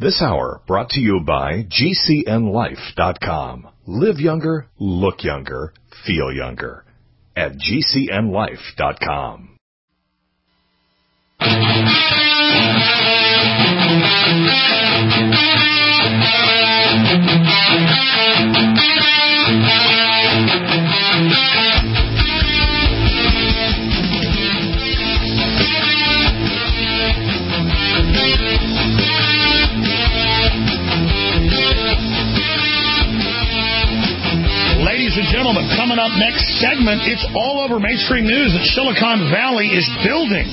This hour brought to you by GCNLife.com. Live younger, look younger, feel younger at GCNLife.com. Ladies and gentlemen, coming up next segment, it's all over mainstream news that Silicon Valley is building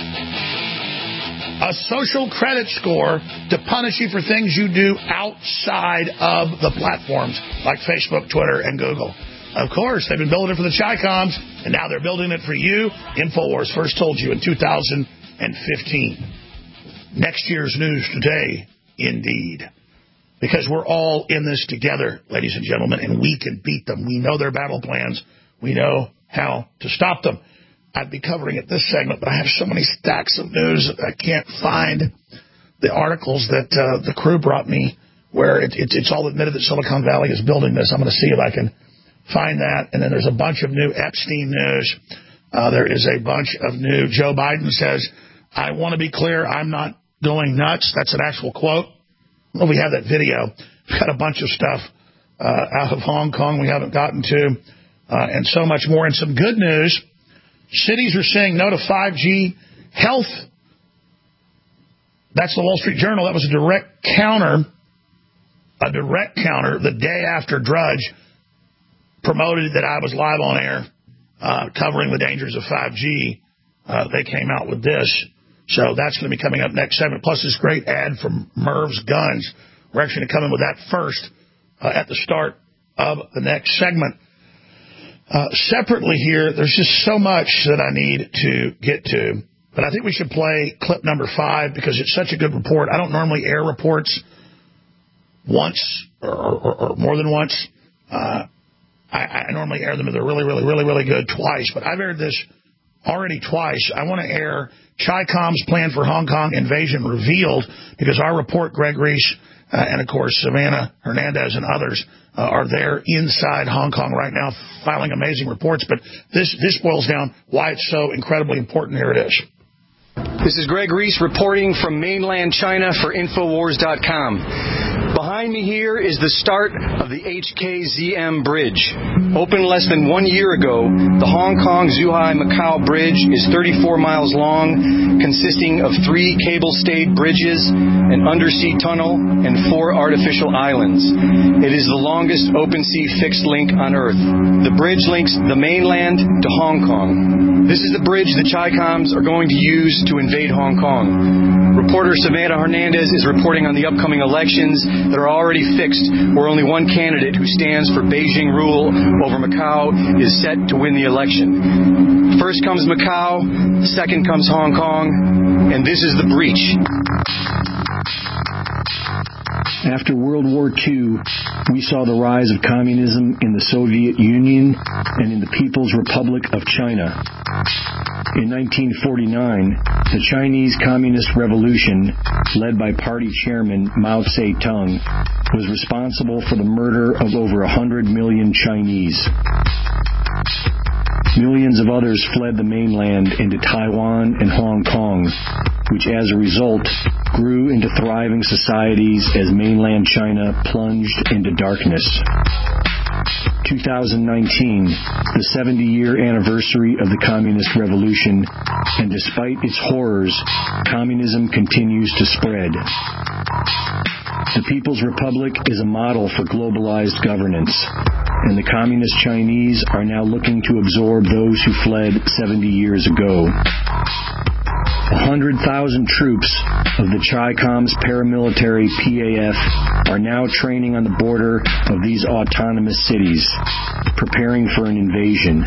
a social credit score to punish you for things you do outside of the platforms like Facebook, Twitter, and Google. Of course, they've been building it for the Chi-Coms, and now they're building it for you. InfoWars first told you in 2015. Next year's news today, indeed. Because we're all in this together, ladies and gentlemen, and we can beat them. We know their battle plans. We know how to stop them. I'd be covering it this segment, but I have so many stacks of news that I can't find the articles that the crew brought me where it's all admitted that Silicon Valley is building this. I'm going to see if I can find that. And then there's a bunch of new Epstein news. There is a bunch of new Joe Biden says, I want to be clear, I'm not going nuts. That's an actual quote. Well, we have that video. We've got a bunch of stuff out of Hong Kong we haven't gotten to, and so much more. And some good news. Cities are saying no to 5G health. That's the Wall Street Journal. That was a direct counter the day after Drudge promoted that I was live on air covering the dangers of 5G. They came out with this. So that's going to be coming up next segment. Plus this great ad from Merv's Guns. We're actually going to come in with that first at the start of the next segment. Separately here, there's just so much that I need to get to. But I think we should play clip number 5 because it's such a good report. I don't normally air reports once or more than once. I normally air them if they're really good twice. But I've aired this already twice. I want to air Chi-Com's plan for Hong Kong invasion revealed because our report, Greg Reese, and of course Savannah Hernandez and others are there inside Hong Kong right now filing amazing reports. But this boils down why it's so incredibly important. Here it is. This is Greg Reese reporting from mainland China for Infowars.com. Behind me here is the start of the HKZM Bridge. Opened less than 1 year ago, the Hong Kong-Zhuhai-Macau Bridge is 34 miles long, consisting of 3 cable-stayed bridges, an undersea tunnel, and 4 artificial islands. It is the longest open-sea fixed link on Earth. The bridge links the mainland to Hong Kong. This is the bridge the Chi-Coms are going to use to invade Hong Kong. Reporter Savannah Hernandez is reporting on the upcoming elections that are already fixed, where only one candidate who stands for Beijing rule over Macau is set to win the election. First comes Macau, second comes Hong Kong, and this is the breach. After World War II, we saw the rise of communism in the Soviet Union and in the People's Republic of China. In 1949, the Chinese Communist Revolution, led by party chairman Mao Zedong, was responsible for the murder of over 100 million Chinese. Millions of others fled the mainland into Taiwan and Hong Kong, which as a result grew into thriving societies as mainland China plunged into darkness. 2019, the 70-year anniversary of the Communist Revolution, and despite its horrors, communism continues to spread. The People's Republic is a model for globalized governance, and the Communist Chinese are now looking to absorb those who fled 70 years ago. 100,000 troops of the Chi-Com's paramilitary PAF are now training on the border of these autonomous cities, preparing for an invasion.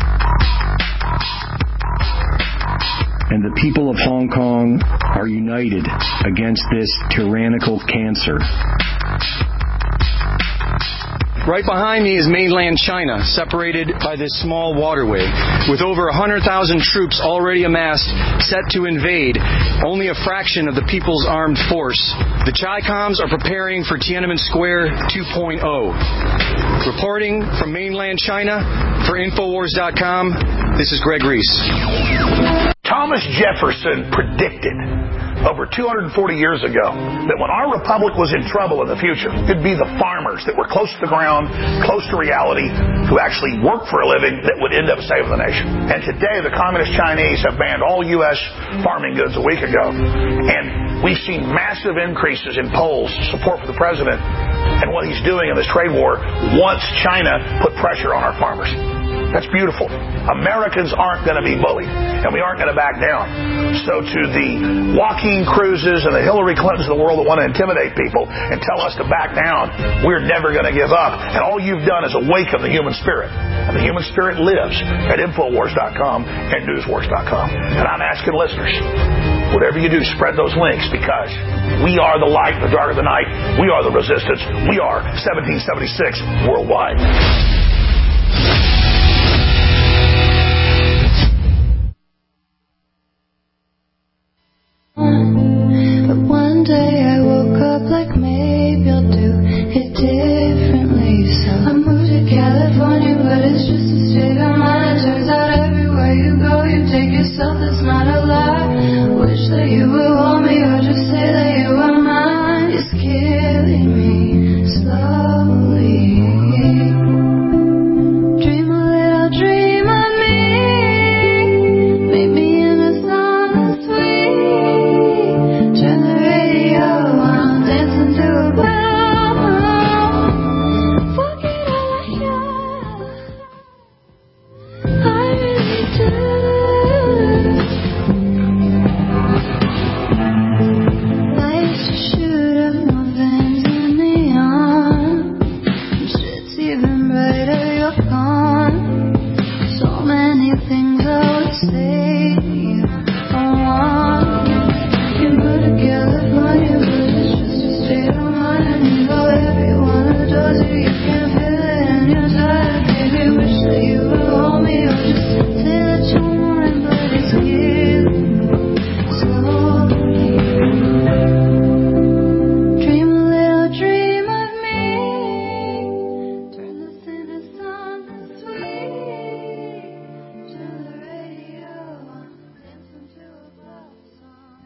And the people of Hong Kong are united against this tyrannical cancer. Right behind me is mainland China, separated by this small waterway, with over 100,000 troops already amassed, set to invade only a fraction of the People's Armed Force. The Chi-Coms are preparing for Tiananmen Square 2.0. Reporting from mainland China for Infowars.com, this is Greg Reese. Thomas Jefferson predicted over 240 years ago that when our republic was in trouble in the future, it'd be the farmers that were close to the ground, close to reality, who actually worked for a living that would end up saving the nation. And today, the communist Chinese have banned all U.S. farming goods a week ago. And we've seen massive increases in polls support for the president and what he's doing in this trade war once China put pressure on our farmers. That's beautiful. Americans aren't going to be bullied, and we aren't going to back down. So to the Joaquin Cruzes and the Hillary Clintons of the world that want to intimidate people and tell us to back down, we're never going to give up. And all you've done is awaken the human spirit. And the human spirit lives at Infowars.com and Newswars.com. And I'm asking listeners, whatever you do, spread those links, because we are the light in the dark of the night. We are the resistance. We are 1776 worldwide. But one day I woke up like maybe I'll do it differently. So I moved to California, but it's just a state of mind. It turns out everywhere you go, you take yourself, that's not a lie. Wish that you would hold me or just say that you were mine. It's killing me slowly. Dream a little dream of me. Maybe in a song that's sweet. Turn the radio on, dancing to a bell. Forget all I hear. I really do. I used to shoot up my veins in neon. Shit's even brighter, you're gone. So many things I would say to you. I want you go to California, but it's just a state of mind. And you know everyone who does it, you can feel it in your side. Baby, wish that you would hold me or just say that you want it, but it's killing me slowly. Dream a little dream of me. Turn this into something sweet. Turn the radio on, dancing to a love song.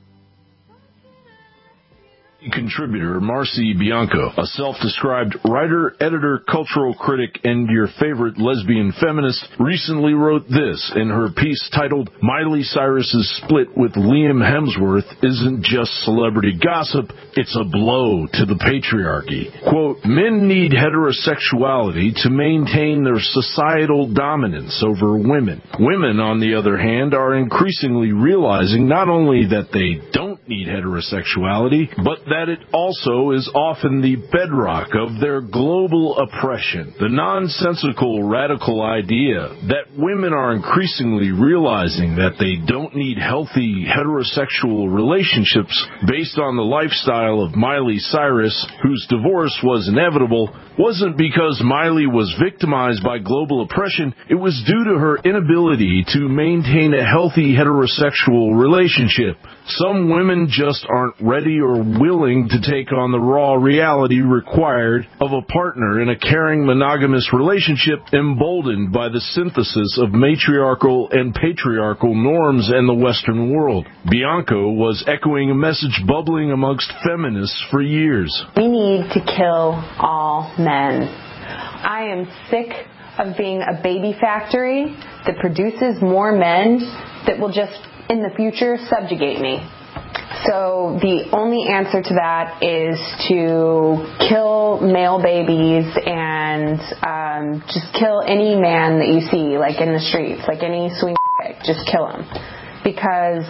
Contributor Marcy Bianco, a self-described writer, editor, cultural critic, and your favorite lesbian feminist, recently wrote this in her piece titled Miley Cyrus's split with Liam Hemsworth isn't just celebrity gossip, it's a blow to the patriarchy. Quote, men need heterosexuality to maintain their societal dominance over women. Women, on the other hand, are increasingly realizing not only that they don't need heterosexuality, but that it also is often the bedrock of their global oppression. The nonsensical, radical idea that women are increasingly realizing that they don't need healthy heterosexual relationships based on the lifestyle of Miley Cyrus, whose divorce was inevitable, wasn't because Miley was victimized by global oppression. It was due to her inability to maintain a healthy heterosexual relationship. Some women just aren't ready or willing to take on the raw reality required of a partner in a caring monogamous relationship emboldened by the synthesis of matriarchal and patriarchal norms in the Western world. Bianco was echoing a message bubbling amongst feminists for years. We need to kill all men. I am sick of being a baby factory that produces more men that will just, in the future, subjugate me. So the only answer to that is to kill male babies and just kill any man that you see, like in the streets, like any swing chick, just kill him. Because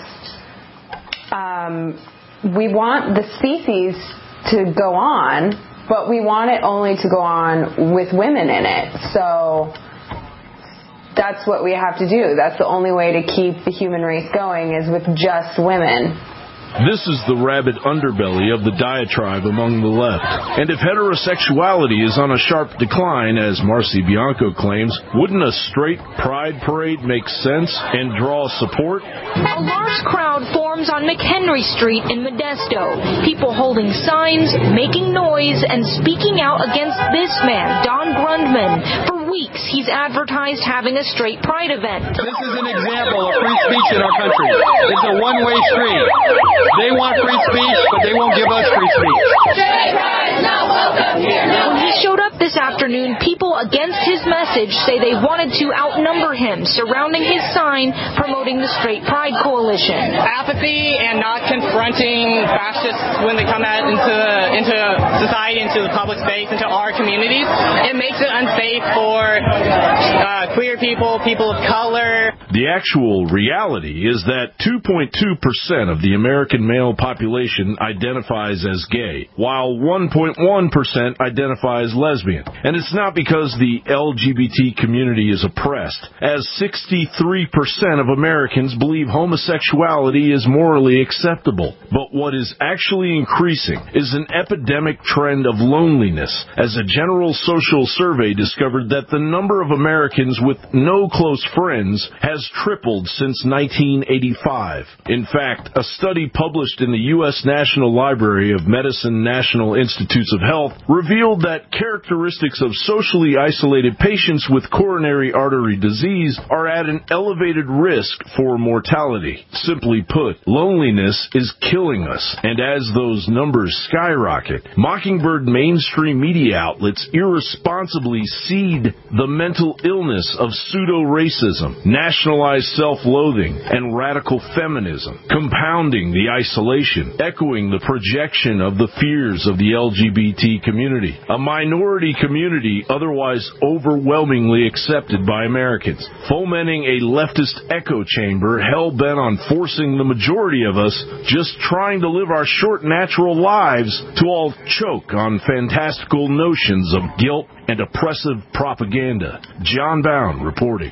we want the species to go on, but we want it only to go on with women in it. So that's what we have to do. That's the only way to keep the human race going, is with just women. This is the rabid underbelly of the diatribe among the left. And if heterosexuality is on a sharp decline, as Marcy Bianco claims, wouldn't a straight pride parade make sense and draw support? A large crowd forms on McHenry Street in Modesto. People holding signs, making noise, and speaking out against this man, Don Grundman. For weeks, he's advertised having a straight pride event. This is an example of free speech in our country. It's a one-way street. They want free speech, but they won't give us free speech. Straight pride not welcome here. When he showed up this afternoon, people against his message say they wanted to outnumber him, surrounding his sign promoting the Straight Pride Coalition. Apathy and not confronting fascists when they come out into society, into the public space, into our communities, it makes it unsafe for queer people, people of color. The actual reality is that 2.2% of the American male population identifies as gay, while 1.1% identifies lesbian. And it's not because the LGBT community is oppressed, as 63% of Americans believe homosexuality is morally acceptable. But what is actually increasing is an epidemic trend of loneliness, as a general social survey discovered that the number of Americans with no close friends has tripled since 1985. In fact, a study published in the U.S. National Library of Medicine National Institutes of Health revealed that characteristics of socially isolated patients with coronary artery disease are at an elevated risk for mortality. Simply put, loneliness is killing us, and as those numbers skyrocket, Mockingbird mainstream media outlets irresponsibly seed the mental illness of pseudo-racism, nationalized self-loathing, and radical feminism, compounding the isolation, echoing the projection of the fears of the LGBT community, a minority community otherwise overwhelmingly accepted by Americans, fomenting a leftist echo chamber hell-bent on forcing the majority of us just trying to live our short natural lives to all choke on fantastical notions of guilt and oppressive propaganda. John Bound reporting.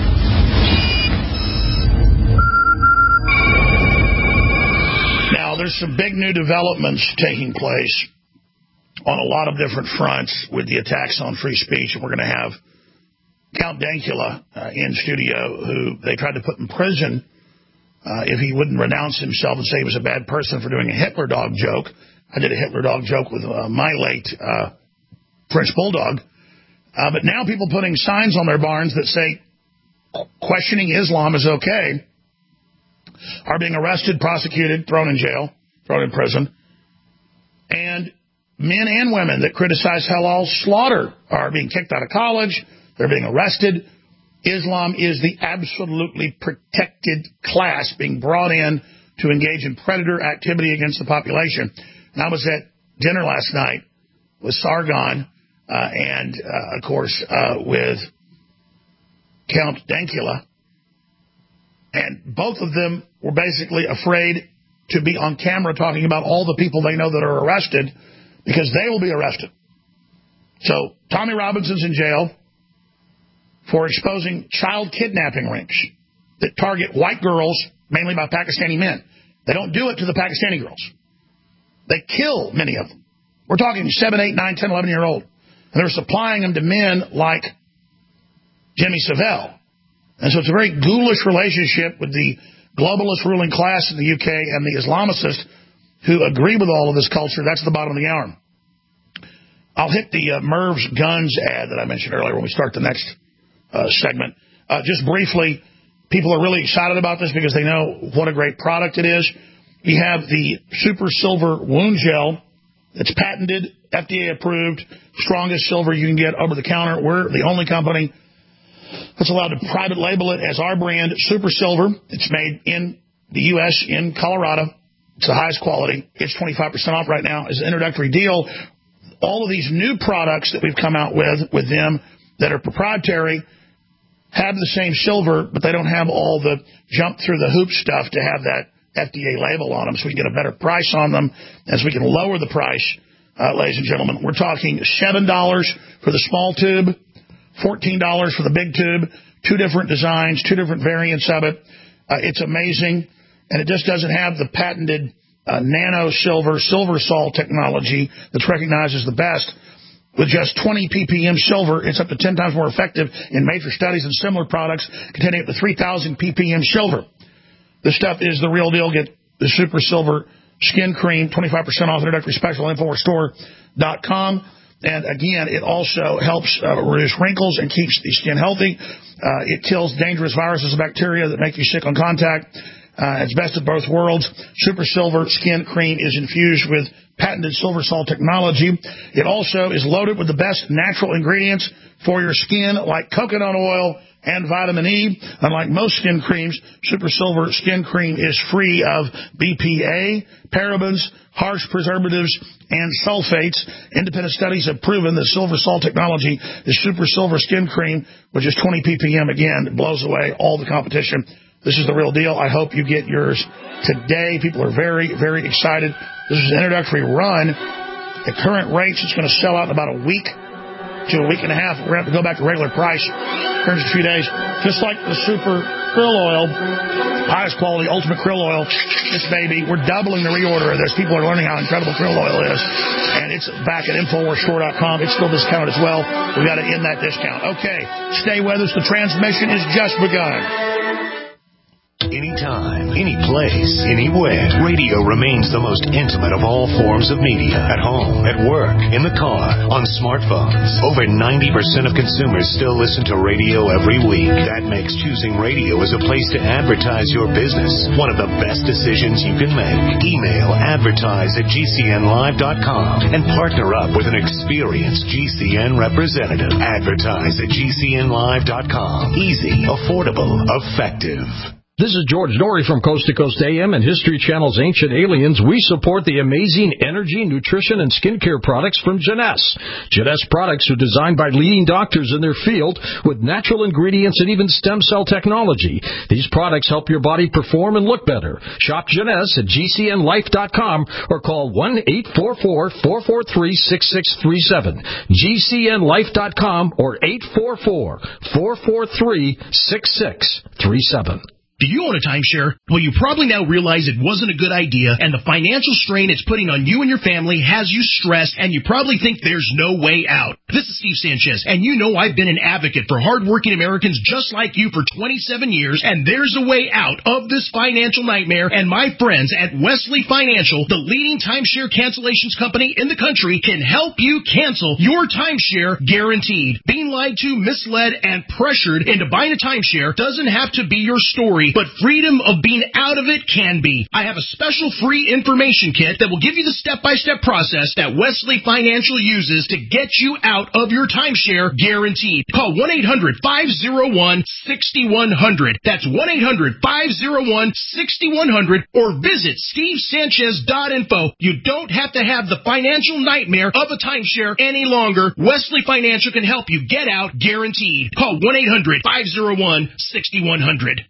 Now, there's some big new developments taking place on a lot of different fronts with the attacks on free speech, and we're going to have Count Dankula in studio, who they tried to put in prison if he wouldn't renounce himself and say he was a bad person for doing a Hitler dog joke. I did a Hitler dog joke with my late French bulldog. But now people putting signs on their barns that say questioning Islam is okay are being arrested, prosecuted, thrown in jail, thrown in prison. And men and women that criticize halal slaughter are being kicked out of college. They're being arrested. Islam is the absolutely protected class being brought in to engage in predator activity against the population. And I was at dinner last night with Sargon and, of course, with Count Dankula. And both of them were basically afraid to be on camera talking about all the people they know that are arrested because they will be arrested. So Tommy Robinson's in jail for exposing child kidnapping rings that target white girls, mainly by Pakistani men. They don't do it to the Pakistani girls. They kill many of them. We're talking 7, 8, 9, 10, 11-year-old. And they're supplying them to men like Jimmy Savile. And so it's a very ghoulish relationship with the globalist ruling class in the UK and the Islamicists who agree with all of this culture. That's the bottom of the hour. I'll hit the Merv's Guns ad that I mentioned earlier when we start the next segment. Just briefly, people are really excited about this because they know what a great product it is. We have the Super Silver Wound Gel. It's patented, FDA approved, strongest silver you can get over the counter. We're the only company that's allowed to private label it as our brand, Super Silver. It's made in the U.S., in Colorado. It's the highest quality. It's 25% off right now as an introductory deal. All of these new products that we've come out with them that are proprietary have the same silver, but they don't have all the jump through the hoop stuff to have that FDA label on them, so we can get a better price on them as we can lower the price, ladies and gentlemen. We're talking $7 for the small tube, $14 for the big tube, 2 different designs, 2 different variants of it. It's amazing, and it just doesn't have the patented nano silver sol technology that's recognized as the best. With just 20 ppm silver, it's up to 10 times more effective in major studies than similar products containing up to 3,000 ppm silver. This stuff is the real deal. Get the Super Silver Skin Cream, 25% off introductory special at InfoWarsStore.com. And again, it also helps reduce wrinkles and keeps the skin healthy. It kills dangerous viruses and bacteria that make you sick on contact. It's best of both worlds. Super Silver Skin Cream is infused with patented silver sol technology. It also is loaded with the best natural ingredients for your skin, like coconut oil and vitamin E. Unlike most skin creams, Super Silver Skin Cream is free of BPA, parabens, harsh preservatives, and sulfates. Independent studies have proven that silver sol technology, the Super Silver Skin Cream, which is 20 ppm, again, blows away all the competition. This is the real deal. I hope you get yours today. People are very, very excited. This is an introductory run. At current rates, it's going to sell out in about a week to a week and a half. We're going to have to go back to regular price in a few days. Just like the Super Krill Oil, highest quality, ultimate krill oil, this baby, we're doubling the reorder of this. People are learning how incredible krill oil is. And it's back at InfoWarsStore.com. It's still discounted as well. We've got to end that discount. Okay, stay with us. The transmission is just begun. Anytime, any place, anywhere, radio remains the most intimate of all forms of media. At home, at work, in the car, on smartphones. Over 90% of consumers still listen to radio every week. That makes choosing radio as a place to advertise your business one of the best decisions you can make. Email advertise@gcnlive.com and partner up with an experienced GCN representative. Advertise@gcnlive.com. Easy, affordable, effective. This is George Norrie from Coast to Coast AM and History Channel's Ancient Aliens. We support the amazing energy, nutrition, and skincare products from Jeunesse. Jeunesse products are designed by leading doctors in their field with natural ingredients and even stem cell technology. These products help your body perform and look better. Shop Jeunesse at GCNLife.com or call 1-844-443-6637. GCNLife.com or 844-443-6637. Do you own a timeshare? Well, you probably now realize it wasn't a good idea, and the financial strain it's putting on you and your family has you stressed, and you probably think there's no way out. This is Steve Sanchez, and you know I've been an advocate for hardworking Americans just like you for 27 years, and there's a way out of this financial nightmare, and my friends at Wesley Financial, the leading timeshare cancellations company in the country, can help you cancel your timeshare guaranteed. Being lied to, misled, and pressured into buying a timeshare doesn't have to be your story, but freedom of being out of it can be. I have a special free information kit that will give you the step-by-step process that Wesley Financial uses to get you out of your timeshare guaranteed. Call 1-800-501-6100. That's 1-800-501-6100 or visit stevesanchez.info. You don't have to have the financial nightmare of a timeshare any longer. Wesley Financial can help you get out guaranteed. Call 1-800-501-6100.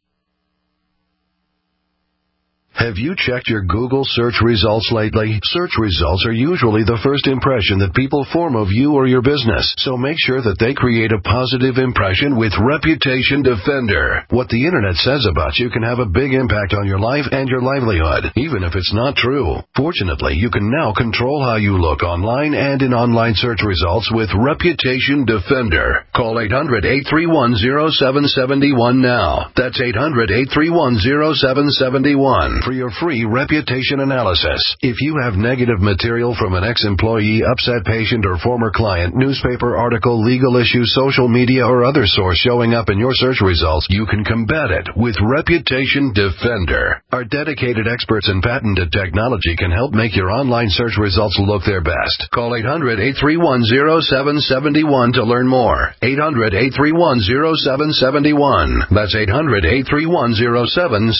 Have you checked your Google search results lately? Search results are usually the first impression that people form of you or your business, so make sure that they create a positive impression with Reputation Defender. What the Internet says about you can have a big impact on your life and your livelihood, even if it's not true. Fortunately, you can now control how you look online and in online search results with Reputation Defender. Call 800-831-0771 now. That's 800-831-0771. For your free reputation analysis. If you have negative material from an ex-employee, upset patient, or former client, newspaper article, legal issue, social media, or other source showing up in your search results, you can combat it with Reputation Defender. Our dedicated experts in patented technology can help make your online search results look their best. Call 800-831-0771 to learn more. 800-831-0771. That's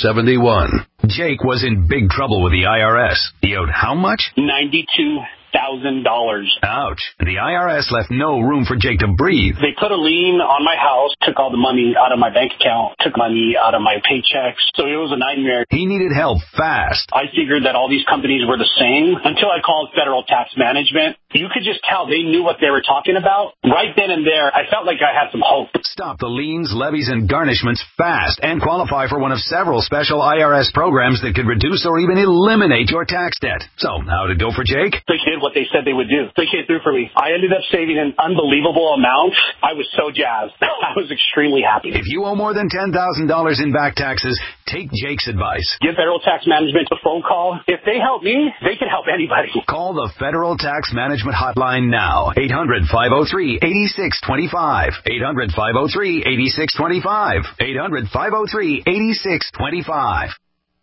800-831-0771. Jake was in big trouble with the IRS. He owed how much? $92,000. Ouch. The IRS left no room for Jake to breathe. They put a lien on my house, took all the money out of my bank account, took money out of my paychecks. So it was a nightmare. He needed help fast. I figured that all these companies were the same until I called Federal Tax Management. You could just tell they knew what they were talking about. Right then and there, I felt like I had some hope. Stop the liens, levies, and garnishments fast and qualify for one of several special IRS programs that could reduce or even eliminate your tax debt. So, how'd it go for Jake? They did what they said they would do. They came through for me. I ended up saving an unbelievable amount. I was so jazzed. I was extremely happy. If you owe more than $10,000 in back taxes, take Jake's advice. Give Federal Tax Management a phone call. If they help me, they can help anybody. Call the Federal Tax Management Hotline now. 800-503-8625. 800-503-8625. 800-503-8625.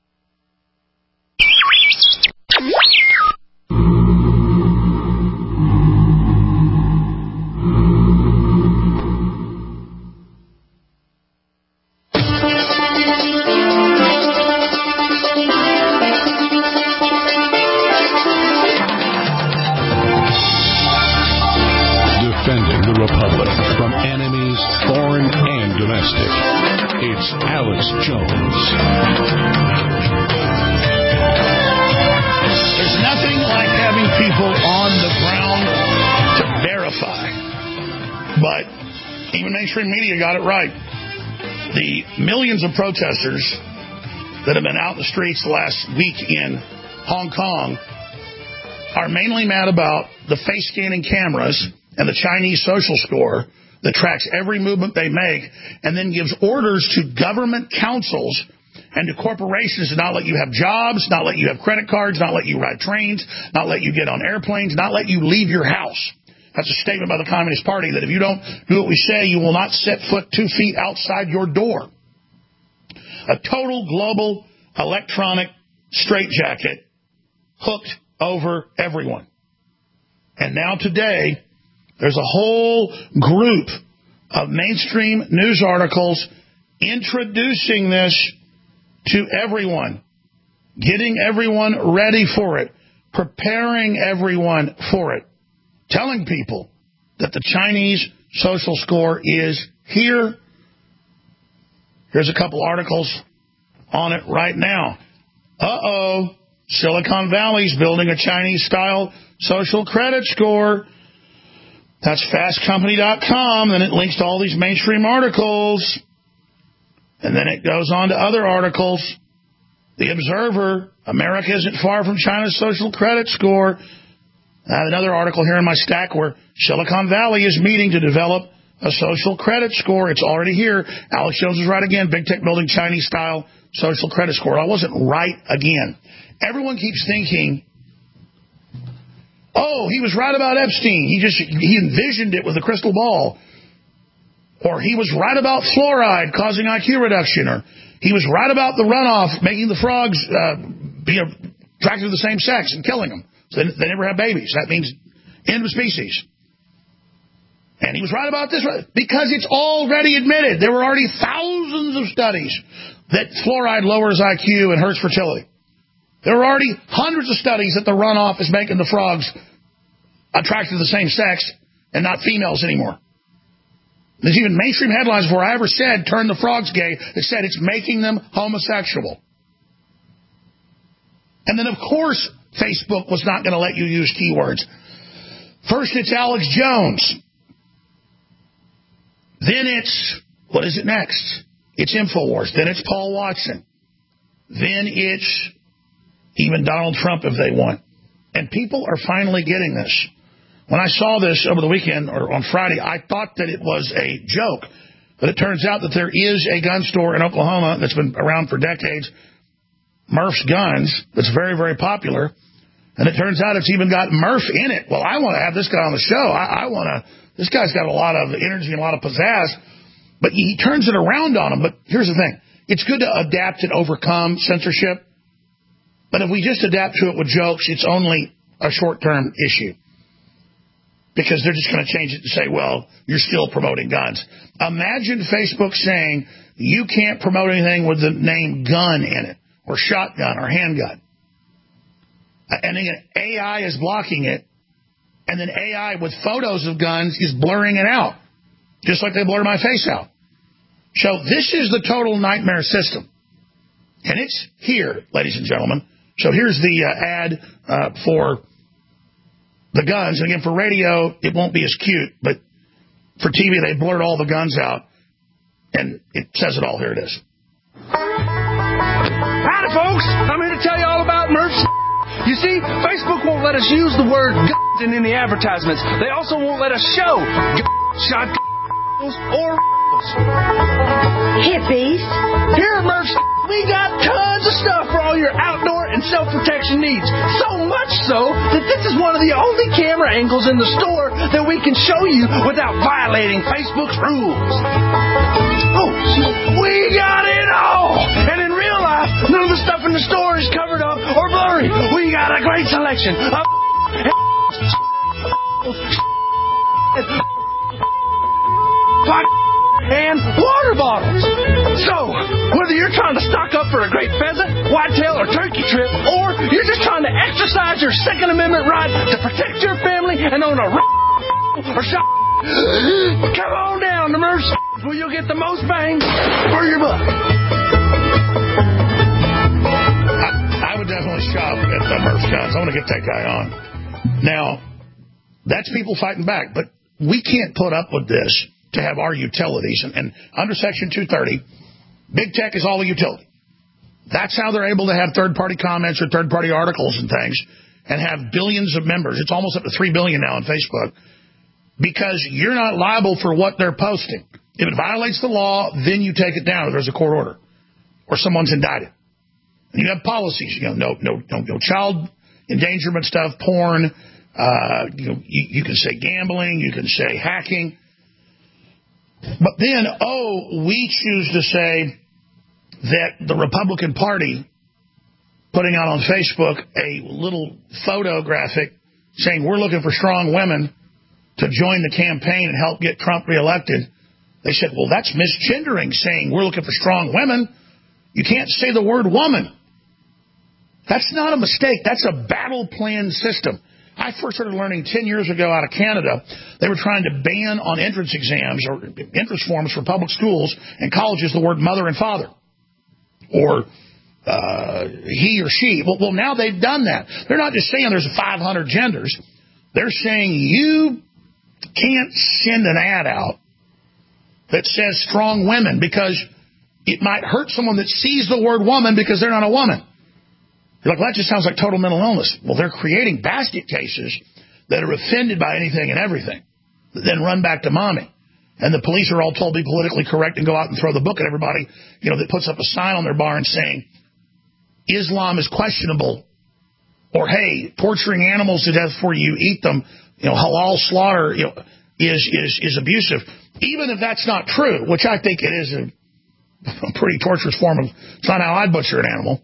Defending the Republic from enemies, foreign and domestic. It's Alex Jones. There's nothing like having people on the ground to verify. But even mainstream media got it right. The millions of protesters that have been out in the streets the last week in Hong Kong are mainly mad about the face scanning cameras and the Chinese social score that tracks every movement they make and then gives orders to government councils and to corporations to not let you have jobs, not let you have credit cards, not let you ride trains, not let you get on airplanes, not let you leave your house. That's a statement by the Communist Party that if you don't do what we say, you will not set foot 2 feet outside your door. A total global electronic straitjacket hooked over everyone. And now today, there's a whole group of mainstream news articles introducing this to everyone, getting everyone ready for it, preparing everyone for it, telling people that the Chinese social score is here. Here's a couple articles on it right now. Silicon Valley's building a Chinese-style social credit score. That's fastcompany.com. Then it links to all these mainstream articles. And then it goes on to other articles. The Observer, America isn't far from China's social credit score. I have another article here in my stack where Silicon Valley is meeting to develop a social credit score. It's already here. Alex Jones is right again. Big tech building Chinese-style social credit score. I wasn't right again. Everyone keeps thinking, oh, he was right about Epstein. He envisioned it with a crystal ball. Or he was right about fluoride causing IQ reduction. Or he was right about the runoff making the frogs be attracted to the same sex and killing them. So they never have babies. That means end of species. And he was right about this because it's already admitted. There were already thousands of studies that fluoride lowers IQ and hurts fertility. There were already hundreds of studies that the runoff is making the frogs attracted to the same sex and not females anymore. There's even mainstream headlines before I ever said turn the frogs gay. It said it's making them homosexual. And then, of course, Facebook was not going to let you use keywords. First, it's Alex Jones. Then it's, what is it next? It's InfoWars. Then it's Paul Watson. Then it's even Donald Trump if they want. And people are finally getting this. When I saw this over the weekend or on Friday, I thought that it was a joke. But it turns out that there is a gun store in Oklahoma that's been around for decades, Murph's Guns, that's very, very popular. And it turns out it's even got Murph in it. Well, I want to have this guy on the show. This guy's got a lot of energy and a lot of pizzazz. But he turns it around on him. But here's the thing. It's good to adapt and overcome censorship. But if we just adapt to it with jokes, it's only a short-term issue. Because they're just going to change it to say, well, you're still promoting guns. Imagine Facebook saying you can't promote anything with the name gun in it, or shotgun, or handgun. And then AI is blocking it, and then AI with photos of guns is blurring it out, just like they blur my face out. So this is the total nightmare system. And it's here, ladies and gentlemen. So here's the ad for the guns. And again, for radio, it won't be as cute, but for TV, they blurred all the guns out. And it says it all. Here it is. Howdy, folks. I'm here to tell you all about merch. You see, Facebook won't let us use the word guns in any advertisements. They also won't let us show shotguns or hippies. Here at Merch, we got tons of stuff for all your outdoor and self-protection needs. So much so that this is one of the only camera angles in the store that we can show you without violating Facebook's rules. Oh, we got it all! And in real life, none of the stuff in the store is covered up or blurry. We got a great selection of and water bottles. So, whether you're trying to stock up for a great pheasant, whitetail, or turkey trip, or you're just trying to exercise your Second Amendment right to protect your family and own a or shot, come on down to Merch, where you'll get the most bang for your buck. I would definitely shop at the Merch guns. I want to get that guy on. Now, that's people fighting back, but we can't put up with this to have our utilities. And under Section 230, big tech is all a utility. That's how they're able to have third-party comments or third-party articles and things and have billions of members. It's almost up to 3 billion now on Facebook, because you're not liable for what they're posting. If it violates the law, then you take it down if there's a court order or someone's indicted. And you have policies, no child endangerment stuff, porn, you can say gambling, you can say hacking. But then, we choose to say that the Republican Party putting out on Facebook a little photo graphic saying we're looking for strong women to join the campaign and help get Trump reelected. They said, well, that's misgendering, saying we're looking for strong women. You can't say the word woman. That's not a mistake. That's a battle plan system. I first started learning 10 years ago out of Canada. They were trying to ban on entrance exams or entrance forms for public schools and colleges the word mother and father or he or she. Well, now they've done that. They're not just saying there's 500 genders. They're saying you can't send an ad out that says strong women because it might hurt someone that sees the word woman because they're not a woman. You're like, well, that just sounds like total mental illness. Well, they're creating basket cases that are offended by anything and everything, that then run back to mommy. And the police are all told to be politically correct and go out and throw the book at everybody, that puts up a sign on their barn saying Islam is questionable, or, hey, torturing animals to death before you eat them, halal slaughter, is abusive. Even if that's not true, which I think it is a pretty torturous form of, it's not how I'd butcher an animal.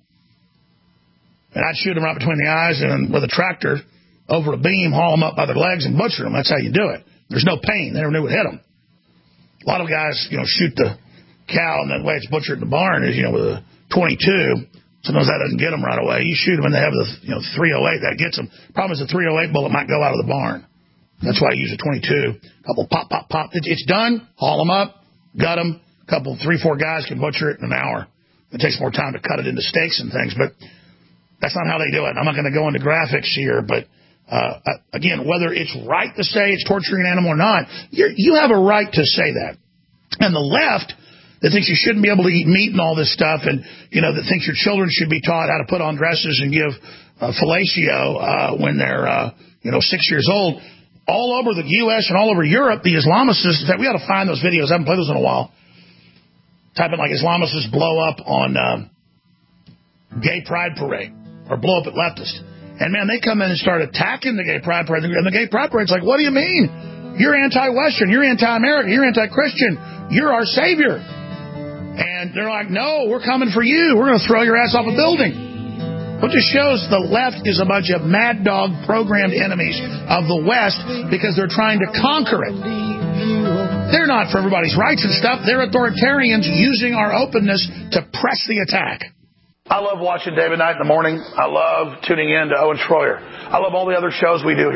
And I'd shoot them right between the eyes and with a tractor over a beam, haul them up by their legs and butcher them. That's how you do it. There's no pain. They never knew what hit them. A lot of guys, shoot the cow, and the way it's butchered in the barn is, with a 22. Sometimes that doesn't get them right away. You shoot them and they have the 308. That gets them. Problem is the 308 bullet might go out of the barn. That's why I use a 22. Couple pop, pop, pop. It's done. Haul them up. Gut them. Couple, 3-4 guys can butcher it in an hour. It takes more time to cut it into steaks and things, but that's not how they do it. I'm not going to go into graphics here, but again, whether it's right to say it's torturing an animal or not, you have a right to say that. And the left that thinks you shouldn't be able to eat meat and all this stuff, and that thinks your children should be taught how to put on dresses and give fellatio when they're 6 years old. All over the U.S. and all over Europe, the Islamicists, in fact, we ought to find those videos. I haven't played those in a while. Type in like Islamicists blow up on gay pride parade or blow up at leftist. And, man, they come in and start attacking the gay pride parade. And the gay pride parade's like, what do you mean? You're anti-Western. You're anti-American. You're anti-Christian. You're our savior. And they're like, no, we're coming for you. We're going to throw your ass off a building. What just shows the left is a bunch of mad dog programmed enemies of the West because they're trying to conquer it. They're not for everybody's rights and stuff. They're authoritarians using our openness to press the attack. I love watching David Knight in the morning. I love tuning in to Owen Schroyer. I love all the other shows we do here.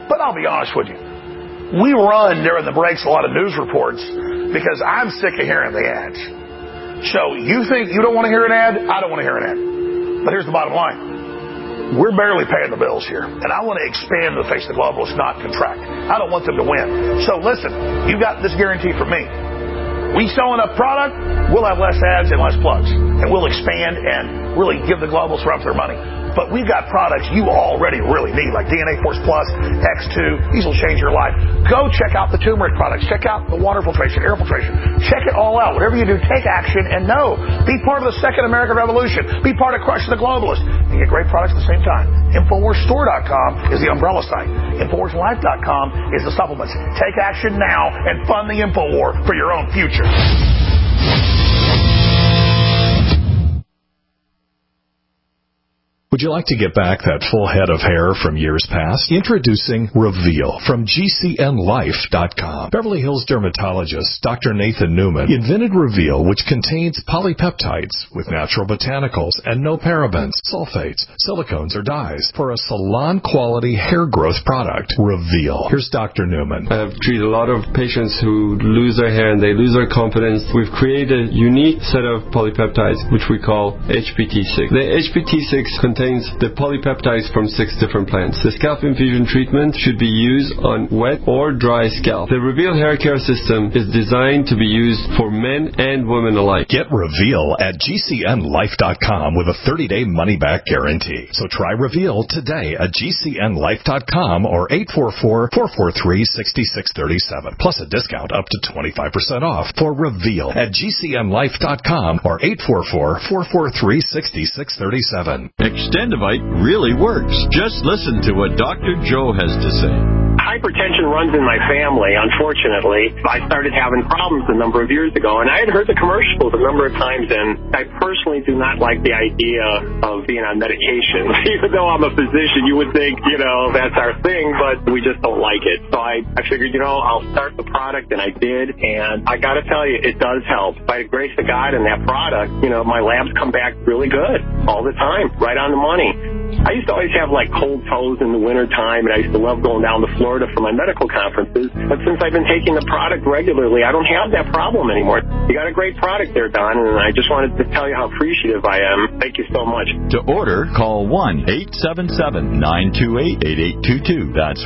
But I'll be honest with you. We run during the breaks a lot of news reports because I'm sick of hearing the ads. So you think you don't want to hear an ad? I don't want to hear an ad. But here's the bottom line. We're barely paying the bills here. And I want to expand the face of the globalists, not contract. I don't want them to win. So listen, you got this guarantee from me. We sell enough product, we'll have less ads and less plugs. And we'll expand and really give the globalists run for their money. But we've got products you already really need, like DNA Force Plus, X2. These will change your life. Go check out the turmeric products. Check out the water filtration, air filtration. Check it all out. Whatever you do, take action and know. Be part of the second American Revolution. Be part of crushing the globalists. And get great products at the same time. InfoWarsStore.com is the umbrella site. InfoWarsLife.com is the supplements. Take action now and fund the InfoWar for your own future. Would you like to get back that full head of hair from years past? Introducing Reveal from GCNLife.com. Beverly Hills dermatologist Dr. Nathan Newman invented Reveal, which contains polypeptides with natural botanicals and no parabens, sulfates, silicones, or dyes for a salon-quality hair growth product. Reveal. Here's Dr. Newman. I have treated a lot of patients who lose their hair and they lose their confidence. We've created a unique set of polypeptides, which we call HPT6. The HPT6 contains the polypeptides from 6 different plants. The scalp infusion treatment should be used on wet or dry scalp. The Reveal hair care system is designed to be used for men and women alike. Get Reveal at GCNLife.com with a 30-day money-back guarantee. So try Reveal today at GCNLife.com or 844-443-6637. Plus a discount up to 25% off for Reveal at GCNLife.com or 844-443-6637. Extendivite really works. Just listen to what Dr. Joe has to say. Hypertension runs in my family, unfortunately. I started having problems a number of years ago, and I had heard the commercials a number of times, and I personally do not like the idea of being on medication. Even though I'm a physician, you would think, that's our thing, but we just don't like it. So I figured, I'll start the product, and I did, and I got to tell you, it does help. By the grace of God and that product, my labs come back really good all the time, right on the money. I used to always have cold toes in the winter time, and I used to love going down to Florida for my medical conferences. But since I've been taking the product regularly, I don't have that problem anymore. You got a great product there, Don, and I just wanted to tell you how appreciative I am. Thank you so much. To order, call 1-877-928-8822. That's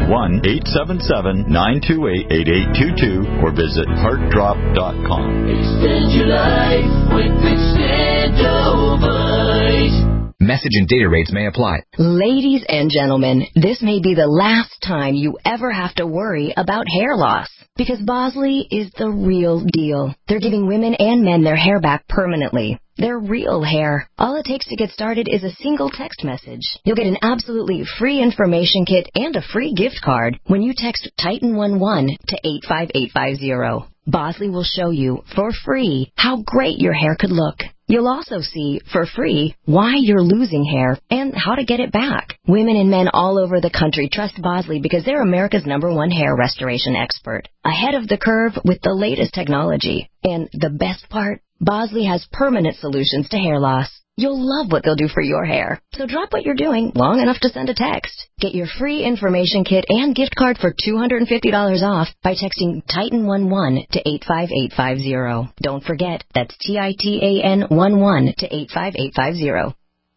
1-877-928-8822 or visit heartdrop.com. Extend your life with Extendovite. Message and data rates may apply. Ladies and gentlemen, this may be the last time you ever have to worry about hair loss. Because Bosley is the real deal. They're giving women and men their hair back permanently. Their real hair. All it takes to get started is a single text message. You'll get an absolutely free information kit and a free gift card when you text Titan11 to 85850. Bosley will show you for free how great your hair could look. You'll also see, for free, why you're losing hair and how to get it back. Women and men all over the country trust Bosley because they're America's #1 hair restoration expert. Ahead of the curve with the latest technology. And the best part, Bosley has permanent solutions to hair loss. You'll love what they'll do for your hair. So drop what you're doing long enough to send a text. Get your free information kit and gift card for $250 off by texting Titan11 to 85850. Don't forget, that's TITAN11 to 85850.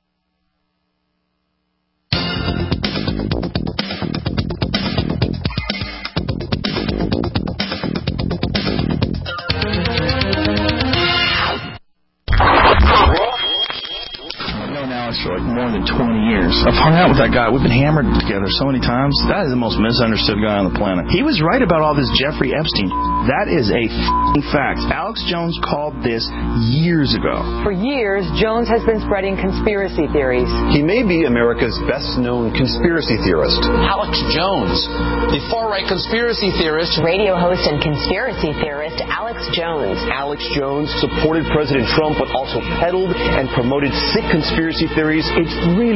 For more than 20 years. I've hung out with that guy. We've been hammered together so many times. That is the most misunderstood guy on the planet. He was right about all this Jeffrey Epstein. That is a fact. Alex Jones called this years ago. For years, Jones has been spreading conspiracy theories. He may be America's best-known conspiracy theorist. Alex Jones, the far-right conspiracy theorist, radio host and conspiracy theorist Alex Jones. Alex Jones supported President Trump, but also peddled and promoted sick conspiracy theories. It's really hard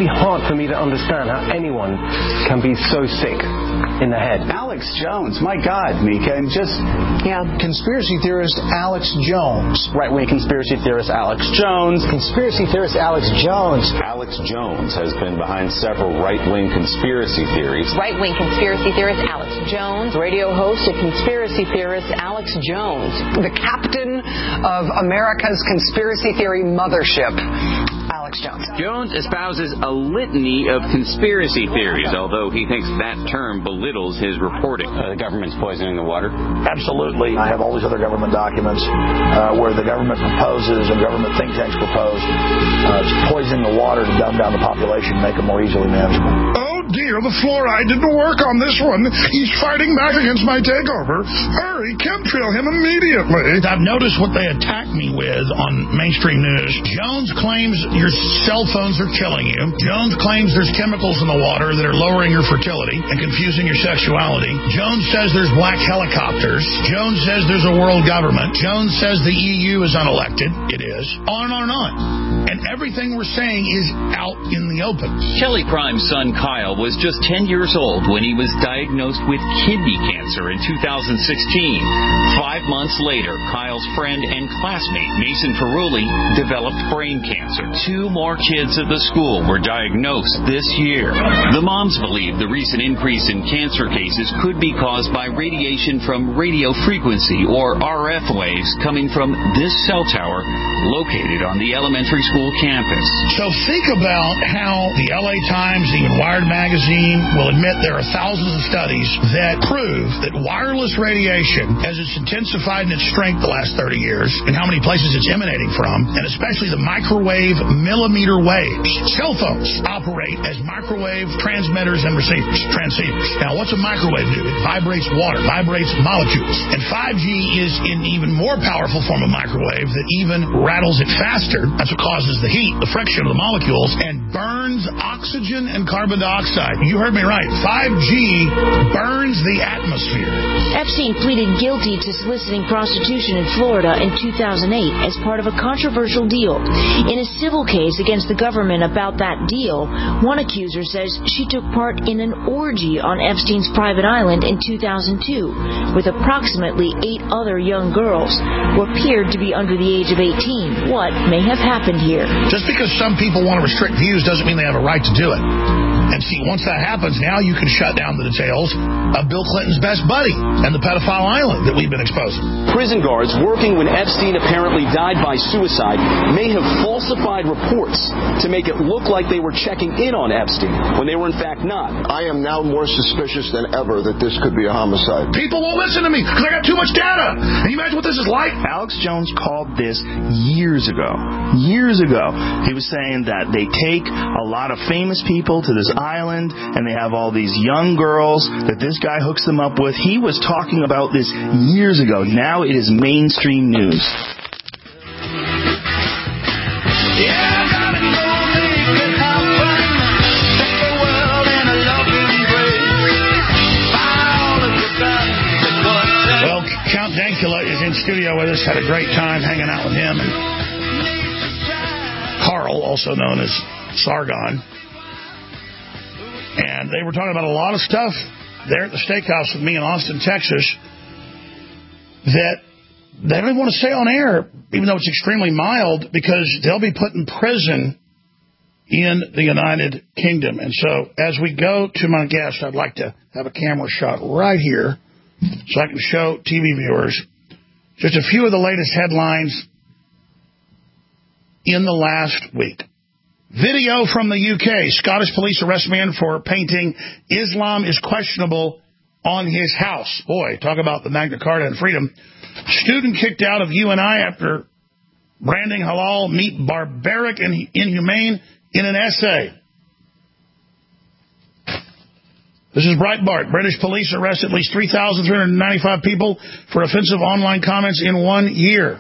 for me to understand how anyone can be so sick in the head. Alex Jones, my God, Mika, and just conspiracy theorist Alex Jones. Right-wing conspiracy theorist Alex Jones. Conspiracy theorist Alex Jones. Alex Jones has been behind several right-wing conspiracy theories. Right-wing conspiracy theorist Alex Jones. Radio host and conspiracy theorist Alex Jones. The captain of America's conspiracy theory mothership, Alex Jones. Jones espouses a litany of conspiracy theories, although he thinks that term belittles his reporting. The government's poisoning the water? Absolutely. I have all these other government documents where the government proposes and government think tanks propose poisoning the water to dumb down the population, make it more easily manageable. Oh dear, the fluoride didn't work on this one. He's fighting back against my takeover. Hurry, chemtrail him immediately. I've noticed what they attack me with on mainstream news. Jones claims your cell phones are killing you. Jones claims there's chemicals in the water that are lowering your fertility and confusing your sexuality. Jones says there's black helicopters. Jones says there's a world government. Jones says the EU is unelected. It is. On and on and on. And everything we're saying is out in the open. Kelly Prime's son Kyle was just 10 years old when he was diagnosed with kidney cancer in 2016. 5 months later, Kyle's friend and classmate Mason Ferrulli developed brain cancer. 2 more kids at the school were diagnosed this year. The moms believe the recent increase in cancer cases could be caused by radiation from radio frequency, or RF waves, coming from this cell tower located on the elementary school campus. So think about how the LA Times, even Wired Magazine, will admit there are thousands of studies that prove that wireless radiation, as it's intensified in its strength the last 30 years, and how many places it's emanating from, and especially the microwave millimeter waves. Cell phones operate as microwave transmitters and receivers, transceivers. Now, what's a microwave do? It vibrates water, vibrates molecules. And 5G is an even more powerful form of microwave that even rattles it faster. That's what causes the heat, the friction of the molecules, and burns oxygen and carbon dioxide. You heard me right. 5G burns the atmosphere. Epstein pleaded guilty to soliciting prostitution in Florida in 2008 as part of a controversial deal. In a civil case against the government about that deal, one accuser says she took part in an orgy on Epstein's private island in 2002 with approximately 8 other young girls who appeared to be under the age of 18. What may have happened here? Just because some people want to restrict views doesn't mean they have a right to do it. And see, once that happens, now you can shut down the details of Bill Clinton's best buddy and the pedophile island that we've been exposing. Prison guards working when Epstein apparently died by suicide may have falsified reports to make it look like they were checking in on Epstein when they were in fact not. I am now more suspicious than ever that this could be a homicide. People won't listen to me because I got too much data. Can you imagine what this is like? Alex Jones called this years ago. Years ago. He was saying that they take a lot of famous people to this island and they have all these young girls that this guy hooks them up with. He was talking about this years ago. Now it is mainstream news. Well, Count Dankula is in studio with us. Had a great time hanging out with him. And Carl, also known as Sargon. And they were talking about a lot of stuff there at the steakhouse with me in Austin, Texas, that they don't even want to say on air, even though it's extremely mild, because they'll be put in prison in the United Kingdom. And so as we go to my guest, I'd like to have a camera shot right here so I can show TV viewers just a few of the latest headlines in the last week. Video from the UK. Scottish police arrest man for painting Islam is questionable on his house. Boy, talk about the Magna Carta and freedom. Student kicked out of UNI after branding halal meat barbaric and inhumane in an essay. This is Breitbart. British police arrest at least 3,395 people for offensive online comments in 1 year.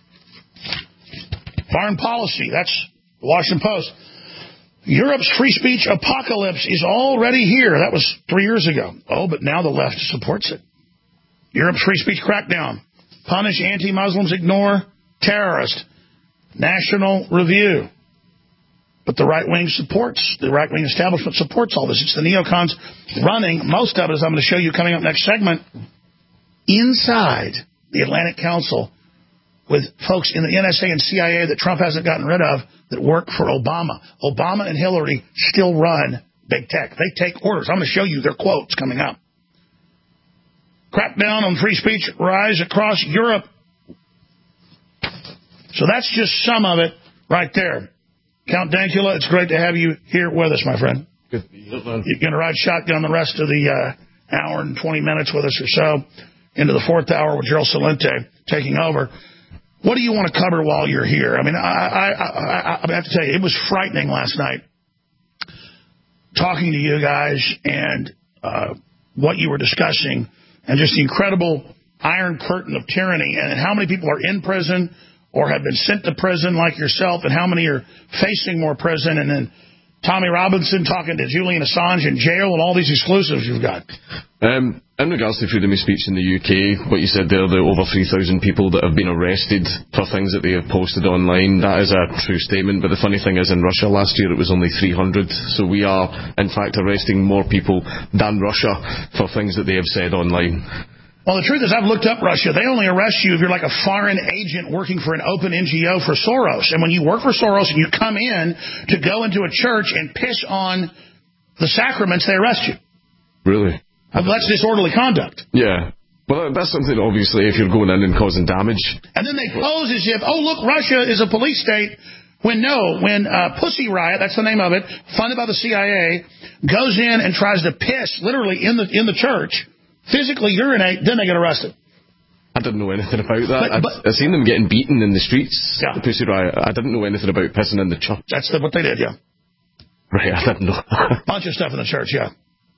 Foreign policy. That's the Washington Post. Europe's free speech apocalypse is already here. That was 3 years ago. Oh, but now the left supports it. Europe's free speech crackdown. Punish anti-Muslims, ignore terrorists. National Review. But the right-wing establishment supports all this. It's the neocons running. Most of it, as I'm going to show you coming up next segment, inside the Atlantic Council with folks in the NSA and CIA that Trump hasn't gotten rid of that work for Obama. Obama and Hillary still run big tech. They take orders. I'm going to show you their quotes coming up. Crackdown on free speech rise across Europe. So that's just some of it right there. Count Dankula, it's great to have you here with us, my friend. Good to be here, man. You're going to ride shotgun the rest of the hour and 20 minutes with us or so into the fourth hour with Gerald Celente taking over. What do you want to cover while you're here? I mean, I have to tell you, it was frightening last night talking to you guys and what you were discussing and just the incredible iron curtain of tyranny and how many people are in prison or have been sent to prison like yourself and how many are facing more prison. And then Tommy Robinson talking to Julian Assange in jail and all these exclusives you've got. In regards to freedom of speech in the UK, what you said there, the over 3,000 people that have been arrested for things that they have posted online, that is a true statement. But the funny thing is, in Russia last year, it was only 300. So we are, in fact, arresting more people than Russia for things that they have said online. Well, the truth is, I've looked up Russia. They only arrest you if you're like a foreign agent working for an open NGO for Soros. And when you work for Soros and you come in to go into a church and piss on the sacraments, they arrest you. Really? Well, that's disorderly conduct. Yeah. Well, that's something, obviously, if you're going in and causing damage. And then they pose as if, oh, look, Russia is a police state. When Pussy Riot, that's the name of it, funded by the CIA, goes in and tries to piss literally in the church, physically urinate, then they get arrested. I didn't know anything about that. I've seen them getting beaten in the streets, yeah. The Pussy Riot. I didn't know anything about pissing in the church. That's what they did, yeah. Right, I didn't know. Bunch of stuff in the church, yeah.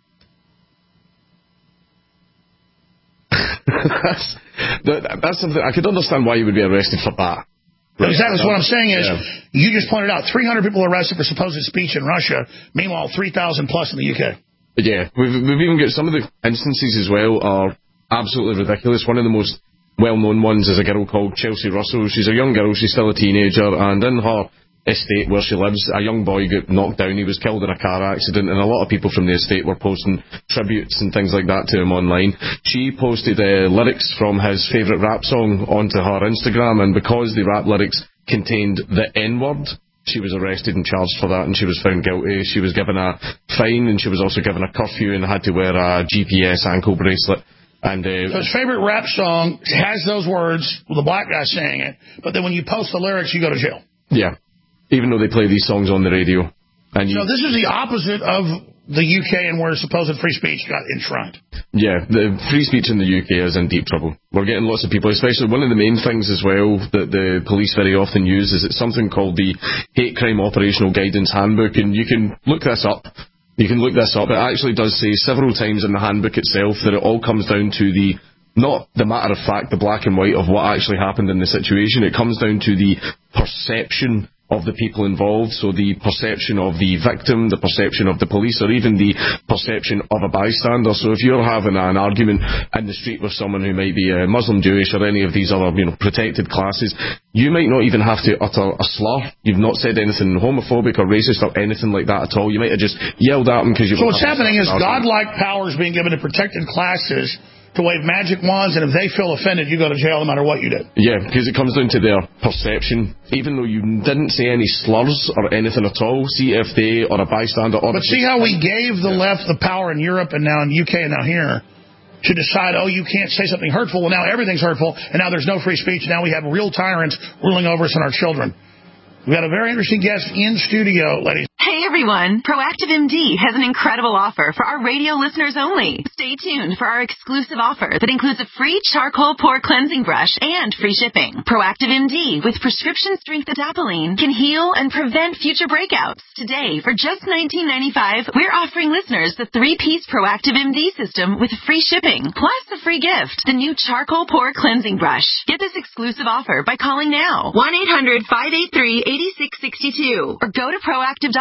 That's something I could understand why you would be arrested for that. Right. Exactly. What I'm saying is, you just pointed out 300 people arrested for supposed speech in Russia. Meanwhile, 3,000 plus in the UK. Yeah, we've even got some of the instances as well are absolutely ridiculous. One of the most well-known ones is a girl called Chelsea Russell. She's a young girl. She's still a teenager, and in her estate where she lives, a young boy got knocked down. He was killed in a car accident, and a lot of people from the estate were posting tributes and things like that to him online. She posted lyrics from his favourite rap song onto her Instagram, and because the rap lyrics contained the N-word, she was arrested and charged for that, and she was found guilty. She was given a fine, and she was also given a curfew and had to wear a GPS ankle bracelet. And so his favourite rap song has those words, with the black guy saying it, but then when you post the lyrics, you go to jail. Yeah. Even though they play these songs on the radio. And so this is the opposite of the UK and where supposed free speech got enshrined. Yeah, the free speech in the UK is in deep trouble. We're getting lots of people, especially one of the main things as well that the police very often use is it's something called the Hate Crime Operational Guidance Handbook, and you can look this up. It actually does say several times in the handbook itself that it all comes down to not the matter of fact, the black and white of what actually happened in the situation. It comes down to the perception of the people involved, so the perception of the victim, the perception of the police, or even the perception of a bystander. So if you're having an argument in the street with someone who might be Muslim, Jewish, or any of these other protected classes, you might not even have to utter a slur. You've not said anything homophobic or racist or anything like that at all. You might have just yelled at them because you... So what's happening is godlike powers being given to protected classes to wave magic wands, and if they feel offended, you go to jail no matter what you did. Yeah, because it comes down to their perception. Even though you didn't say any slurs or anything at all, see if they or a bystander... But see how we gave the left the power in Europe and now in the UK and now here to decide, oh, you can't say something hurtful. Well, now everything's hurtful, and now there's no free speech. Now we have real tyrants ruling over us and our children. We've got a very interesting guest in studio, ladies. Hey, everyone. Proactive MD has an incredible offer for our radio listeners only. Stay tuned for our exclusive offer that includes a free charcoal pore cleansing brush and free shipping. Proactive MD with prescription strength adapalene can heal and prevent future breakouts. Today, for just $19.95, we're offering listeners the 3-piece Proactive MD system with free shipping, plus a free gift, the new charcoal pore cleansing brush. Get this exclusive offer by calling now, 1-800-583-8662, or go to proactive.com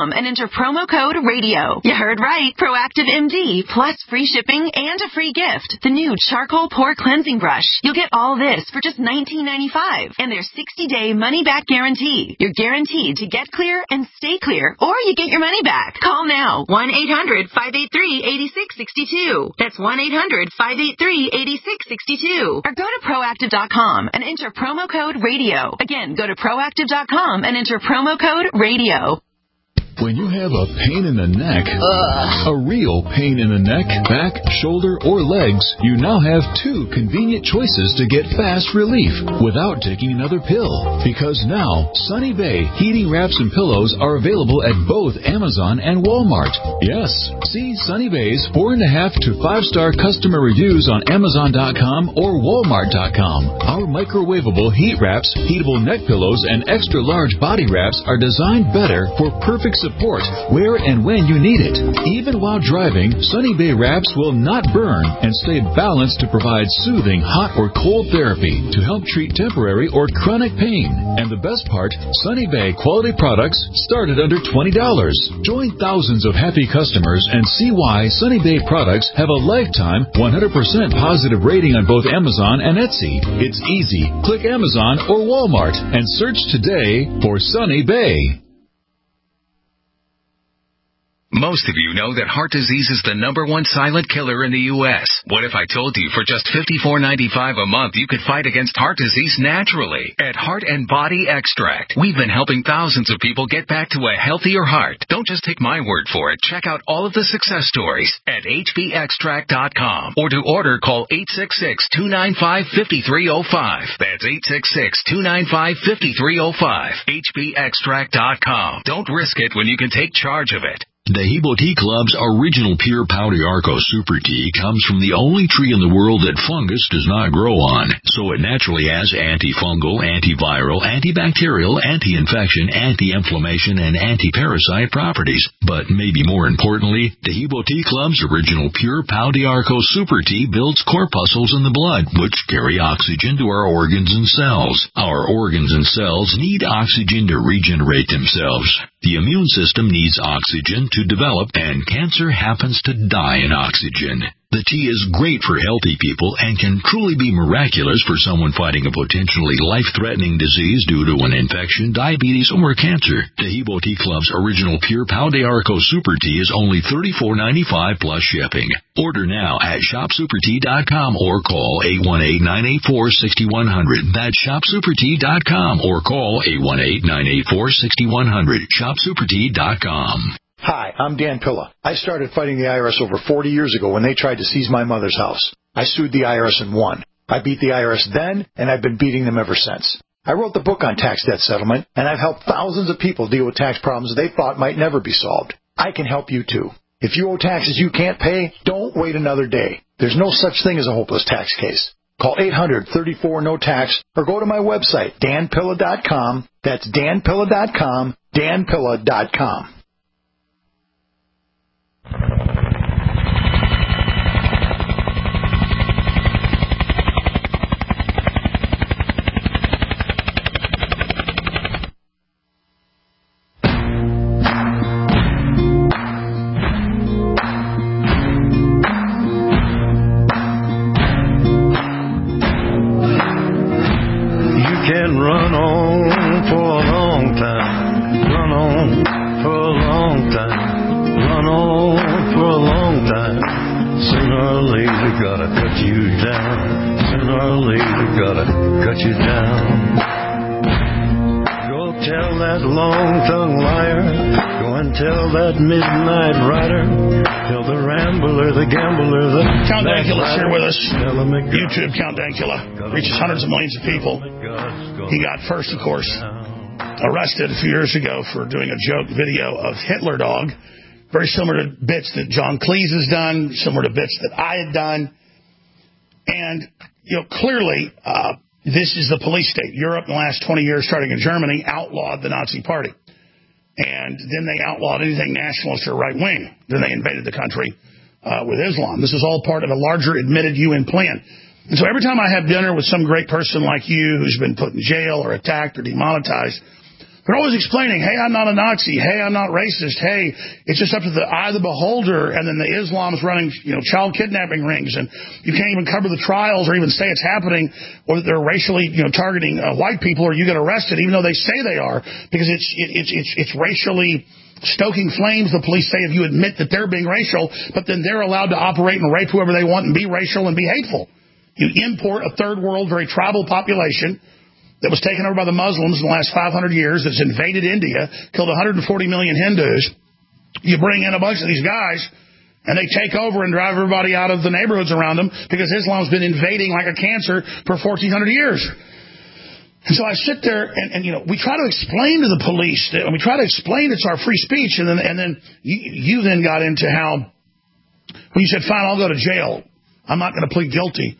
proactiveMD.com and enter promo code RADIO. You heard right. Proactive MD plus free shipping and a free gift. The new charcoal pore cleansing brush. You'll get all this for just $19.95 and their 60-day money-back guarantee. You're guaranteed to get clear and stay clear, or you get your money back. Call now. 1-800-583-8662. That's 1-800-583-8662. Or go to proactive.com and enter promo code RADIO. Again, go to proactive.com and enter promo code RADIO. When you have a pain in the neck, a real pain in the neck, back, shoulder, or legs, you now have two convenient choices to get fast relief without taking another pill. Because now, Sunny Bay heating wraps and pillows are available at both Amazon and Walmart. Yes, see Sunny Bay's 4.5 to 5-star customer reviews on Amazon.com or Walmart.com. Our microwavable heat wraps, heatable neck pillows, and extra large body wraps are designed better for perfect support where and when you need it. Even while driving, Sunny Bay wraps will not burn and stay balanced to provide soothing hot or cold therapy to help treat temporary or chronic pain. And the best part, Sunny Bay quality products start at under $20. Join thousands of happy customers and see why Sunny Bay products have a lifetime 100% positive rating on both Amazon and Etsy. It's easy. Click Amazon or Walmart and search today for Sunny Bay. Most of you know that heart disease is the #1 silent killer in the U.S. What if I told you for just $54.95 a month you could fight against heart disease naturally? At Heart and Body Extract, we've been helping thousands of people get back to a healthier heart. Don't just take my word for it. Check out all of the success stories at hbextract.com. Or to order, call 866-295-5305. That's 866-295-5305. hbextract.com. Don't risk it when you can take charge of it. The Hebo Tea Club's original pure Pau d'Arco Super Tea comes from the only tree in the world that fungus does not grow on, so it naturally has antifungal, antiviral, antibacterial, anti-infection, anti-inflammation, and anti-parasite properties. But maybe more importantly, the Hebo Tea Club's original pure Pau d'Arco Super Tea builds corpuscles in the blood, which carry oxygen to our organs and cells. Our organs and cells need oxygen to regenerate themselves. The immune system needs oxygen to develop, and cancer happens to die in oxygen. The tea is great for healthy people and can truly be miraculous for someone fighting a potentially life-threatening disease due to an infection, diabetes, or cancer. The Hebo Tea Club's original pure Pau d'Arco Super Tea is only $34.95 plus shipping. Order now at shopsupertea.com or call 818-984-6100. That's shopsupertea.com or call 818-984-6100. shopsupertea.com. Hi, I'm Dan Pilla. I started fighting the IRS over 40 years ago when they tried to seize my mother's house. I sued the IRS and won. I beat the IRS then, and I've been beating them ever since. I wrote the book on tax debt settlement, and I've helped thousands of people deal with tax problems they thought might never be solved. I can help you too. If you owe taxes you can't pay, don't wait another day. There's no such thing as a hopeless tax case. Call 800-34-NO-TAX or go to my website, danpilla.com. That's danpilla.com, danpilla.com. Midnight rider, tell the rambler, the gambler, the Count Dankula's here with us. YouTube Count Dankula reaches hundreds of millions of people. He got first, of course, arrested a few years ago for doing a joke video of Hitler Dog, very similar to bits that John Cleese has done, similar to bits that I had done. And, clearly, this is the police state. Europe in the last 20 years, starting in Germany, outlawed the Nazi Party. And then they outlawed anything nationalist or right-wing. Then they invaded the country with Islam. This is all part of a larger admitted UN plan. And so every time I have dinner with some great person like you who's been put in jail or attacked or demonetized, They're always explaining, hey, I'm not a Nazi. Hey, I'm not racist. Hey, it's just up to the eye of the beholder. And then the Islam's running, child kidnapping rings. And you can't even cover the trials or even say it's happening or that they're racially, targeting white people or you get arrested, even though they say they are, because it's racially stoking flames. The police say if you admit that they're being racial, but then they're allowed to operate and rape whoever they want and be racial and be hateful. You import a third world, very tribal population that was taken over by the Muslims in the last 500 years, that's invaded India, killed 140 million Hindus. You bring in a bunch of these guys, and they take over and drive everybody out of the neighborhoods around them because Islam's been invading like a cancer for 1,400 years. And so I sit there, and we try to explain to the police, and we try to explain it's our free speech, and then you then got into how, when you said, fine, I'll go to jail, I'm not going to plead guilty.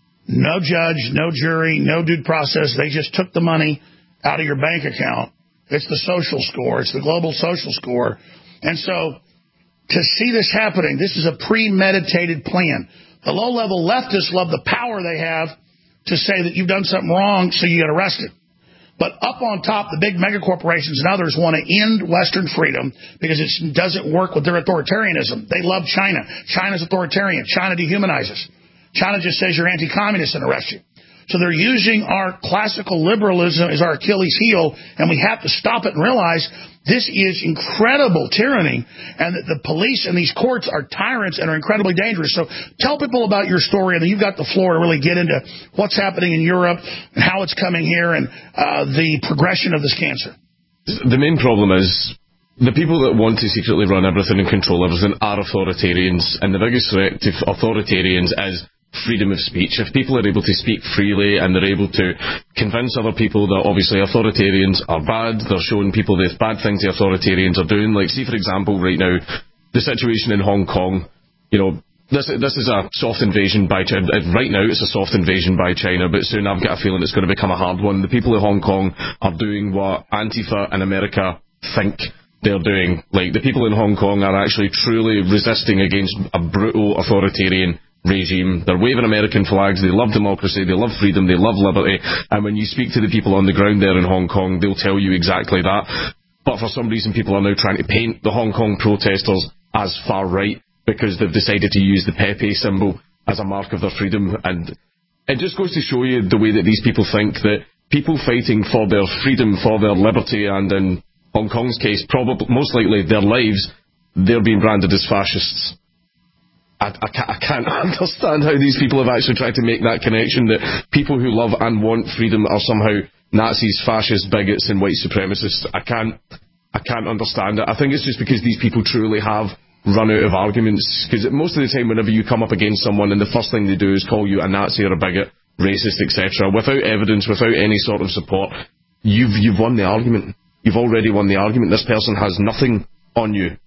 No judge, no jury, no due process. They just took the money out of your bank account. It's the social score. It's the global social score. And so to see this happening, this is a premeditated plan. The low-level leftists love the power they have to say that you've done something wrong, so you get arrested. But up on top, the big megacorporations and others want to end Western freedom because it doesn't work with their authoritarianism. They love China. China's authoritarian. China dehumanizes. China just says you're anti-communist and arrests you. So they're using our classical liberalism as our Achilles heel, and we have to stop it and realize this is incredible tyranny, and that the police and these courts are tyrants and are incredibly dangerous. So tell people about your story, and then you've got the floor to really get into what's happening in Europe and how it's coming here and the progression of this cancer. The main problem is the people that want to secretly run everything and control everything are authoritarians, and the biggest threat to authoritarians is freedom of speech. If people are able to speak freely and they're able to convince other people that obviously authoritarians are bad, they're showing people the bad things the authoritarians are doing. Like, see, for example, right now, the situation in Hong Kong, this is a soft invasion by China. Right now, it's a soft invasion by China, but soon I've got a feeling it's going to become a hard one. The people of Hong Kong are doing what Antifa in America think they're doing. Like, the people in Hong Kong are actually truly resisting against a brutal authoritarian regime. They're waving American flags. They love democracy. They love freedom. They love liberty. And when you speak to the people on the ground there in Hong Kong, they'll tell you exactly that. But for some reason, people are now trying to paint the Hong Kong protesters as far right because they've decided to use the Pepe symbol as a mark of their freedom. And it just goes to show you the way that these people think, that people fighting for their freedom, for their liberty, and in Hong Kong's case, probably most likely their lives, they're being branded as fascists. I can't understand how these people have actually tried to make that connection, that people who love and want freedom are somehow Nazis, fascists, bigots, and white supremacists. I can't understand it. I think it's just because these people truly have run out of arguments. Because most of the time, whenever you come up against someone, and the first thing they do is call you a Nazi or a bigot, racist, etc., without evidence, without any sort of support, you've won the argument. You've already won the argument. This person has nothing on you.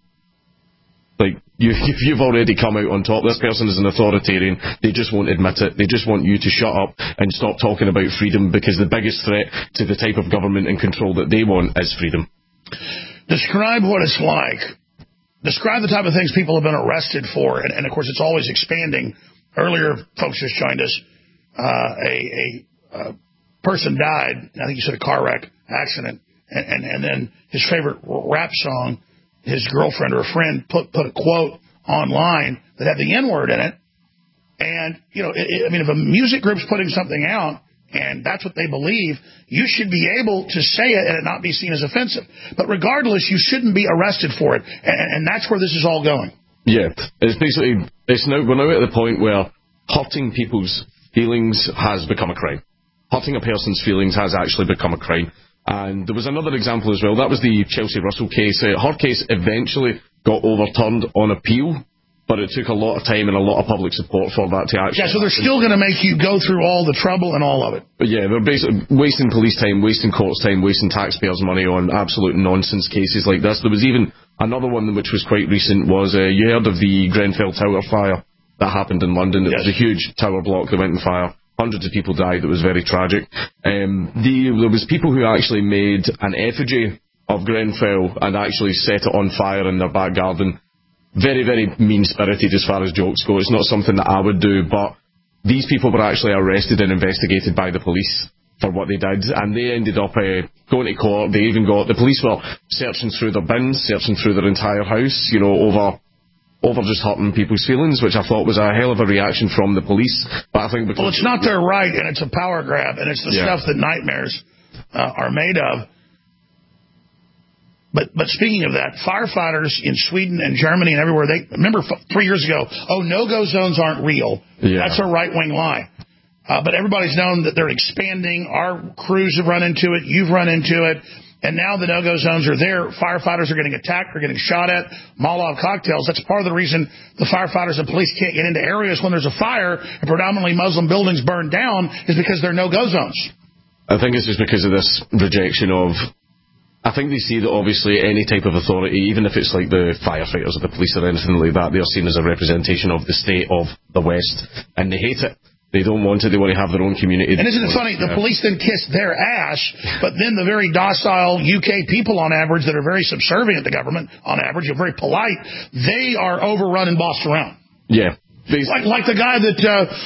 Like, you've already come out on top. This person is an authoritarian. They just won't admit it. They just want you to shut up and stop talking about freedom, because the biggest threat to the type of government and control that they want is freedom. Describe what it's like. Describe the type of things people have been arrested for. And of course, it's always expanding. Earlier, folks just joined us. A person died. I think you said a car wreck, accident. And then his favorite rap song, his girlfriend or a friend put a quote online that had the N-word in it. And, if a music group's putting something out and that's what they believe, you should be able to say it and it not be seen as offensive. But regardless, you shouldn't be arrested for it. And that's where this is all going. Yeah. It's basically, we're now at the point where hurting people's feelings has become a crime. Hurting a person's feelings has actually become a crime. And there was another example as well. That was the Chelsea Russell case. Her case eventually got overturned on appeal, but it took a lot of time and a lot of public support for that to actually... Yeah, so they're still going to make you go through all the trouble and all of it. But yeah, they're basically wasting police time, wasting courts time, wasting taxpayers' money on absolute nonsense cases like this. There was even another one which was quite recent, was you heard of the Grenfell Tower fire that happened in London. It was a huge tower block that went on fire. Hundreds of people died. It was very tragic. There was people who actually made an effigy of Grenfell and actually set it on fire in their back garden. Very, very mean-spirited as far as jokes go. It's not something that I would do, but these people were actually arrested and investigated by the police. for what they did, and they ended up going to court. They even got, the police were searching through their bins, searching through their entire house, over just hurting people's feelings, which I thought was a hell of a reaction from the police. But I think it's not their right, and it's a power grab, and it's the stuff that nightmares are made of. But speaking of that, firefighters in Sweden and Germany and everywhere, remember 3 years ago, no-go zones aren't real. Yeah. That's a right-wing lie. But everybody's known that they're expanding. Our crews have run into it. You've run into it. And now the no-go zones are there. Firefighters are getting attacked. They're getting shot at. Molotov cocktails. That's part of the reason the firefighters and police can't get into areas when there's a fire and predominantly Muslim buildings burn down is because they're no-go zones. I think it's just because of this rejection of... I think they see that obviously any type of authority, even if it's like the firefighters or the police or anything like that, they're seen as a representation of the state of the West, and they hate it. They don't want it. They want to have their own community. And isn't it funny? The police then kiss their ass, but then the very docile UK people on average that are very subservient to government on average, are very polite, they are overrun and bossed around. Yeah. Like the guy that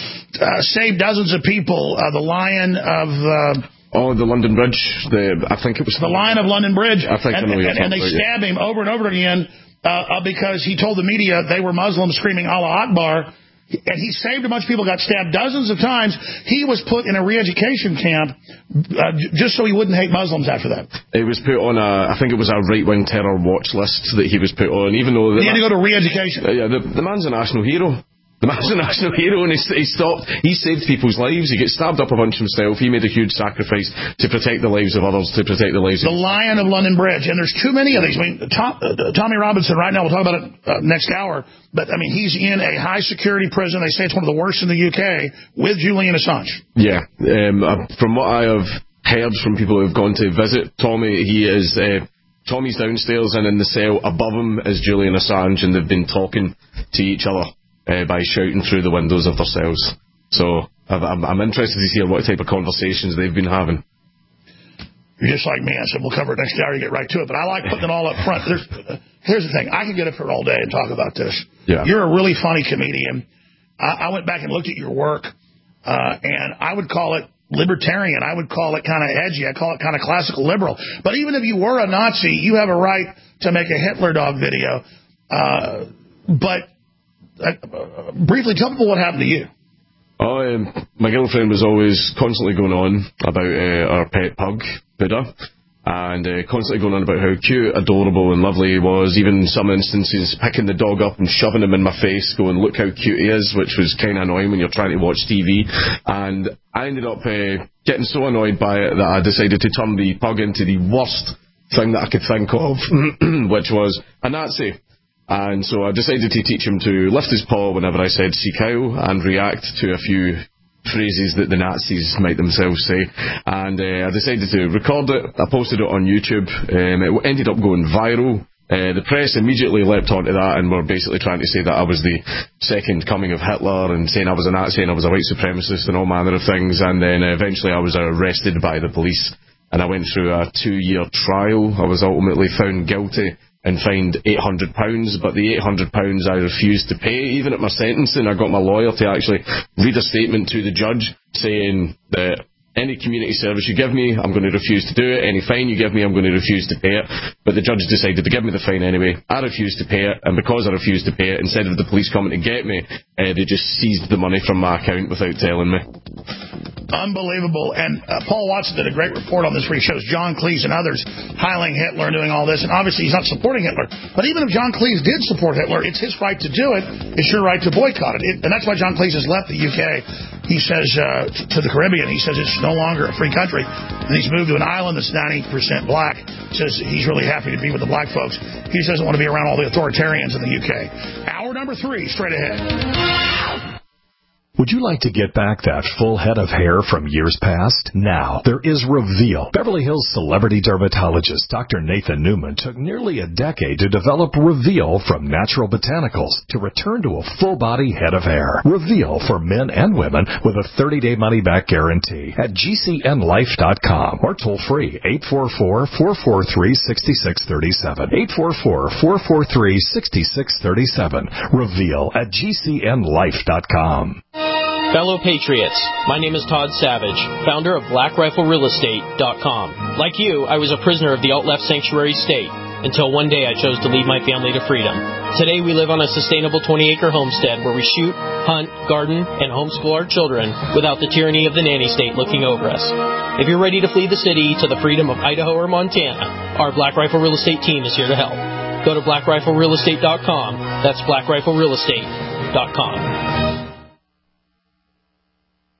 saved dozens of people, the Lion of... the London Bridge. I think it was... The Lion of London Bridge. I think I know and they stabbed him over and over again because he told the media they were Muslims screaming Allah Akbar. And he saved a bunch of people, got stabbed dozens of times. He was put in a re-education camp just so he wouldn't hate Muslims after that. It was put on I think it was a right-wing terror watch list that he was put on, even though... He had to go to re-education. The man's a national hero. The man's a national hero, and he saved people's lives. He gets stabbed up a bunch himself. He made a huge sacrifice to protect the lives of others, to protect the lives of... The Lion of London Bridge, and there's too many of these. I mean, Tommy Robinson, right now, we'll talk about it next hour, but, I mean, he's in a high-security prison. They say it's one of the worst in the UK, with Julian Assange. Yeah. From what I have heard from people who have gone to visit Tommy, he is... Tommy's downstairs, and in the cell above him is Julian Assange, and they've been talking to each other. By shouting through the windows of their cells. So I'm interested to hear what type of conversations they've been having. You're just like me. I said, we'll cover it next hour. You get right to it. But I like putting it all up front. Here's the thing. I could get up here all day and talk about this. Yeah. You're a really funny comedian. I went back and looked at your work, and I would call it libertarian. I would call it kind of edgy. I call it kind of classical liberal. But even if you were a Nazi, you have a right to make a Hitler dog video. But briefly, tell people what happened to you. My girlfriend was always constantly going on about our pet pug, Buddha, and constantly going on about how cute, adorable and lovely he was. Even some instances picking the dog up and shoving him in my face, going, look how cute he is, which was kind of annoying when you're trying to watch TV. And I ended up getting so annoyed by it that I decided to turn the pug into the worst thing that I could think of, which was a Nazi. And so I decided to teach him to lift his paw whenever I said "Sieg Heil" and react to a few phrases that the Nazis might themselves say. And I decided to record it. I posted it on YouTube. It ended up going viral. The press immediately leapt onto that and were basically trying to say that I was the second coming of Hitler and saying I was a Nazi and I was a white supremacist and all manner of things. And then eventually I was arrested by the police and I went through a 2-year trial. I was ultimately found guilty and fined £800, but the £800 I refused to pay. Even at my sentencing, I got my lawyer to actually read a statement to the judge saying that any community service you give me, I'm going to refuse to do it. Any fine you give me, I'm going to refuse to pay it. But the judge decided to give me the fine anyway. I refused to pay it, and because I refused to pay it, instead of the police coming to get me, they just seized the money from my account without telling me. Unbelievable. And Paul Watson did a great report on this where he shows John Cleese and others hiling Hitler and doing all this. And obviously he's not supporting Hitler. But even if John Cleese did support Hitler, it's his right to do it. It's your right to boycott it. And that's why John Cleese has left the UK. He says to the Caribbean, he says it's no longer a free country. And he's moved to an island that's 90% black. He says he's really happy to be with the black folks. He just doesn't want to be around all the authoritarians in the UK. Hour number 3, straight ahead. Would you like to get back that full head of hair from years past? Now, there is Reveal. Beverly Hills celebrity dermatologist Dr. Nathan Newman took nearly a decade to develop Reveal from natural botanicals to return to a full-body head of hair. Reveal for men and women with a 30-day money-back guarantee at GCNlife.com or toll-free 844-443-6637. 844-443-6637. Reveal at GCNlife.com. Fellow Patriots, my name is Todd Savage, founder of BlackRifleRealEstate.com. Like you, I was a prisoner of the alt-left sanctuary state until one day I chose to lead my family to freedom. Today we live on a sustainable 20-acre homestead where we shoot, hunt, garden, and homeschool our children without the tyranny of the nanny state looking over us. If you're ready to flee the city to the freedom of Idaho or Montana, our Black Rifle Real Estate team is here to help. Go to BlackRifleRealEstate.com. That's BlackRifleRealEstate.com.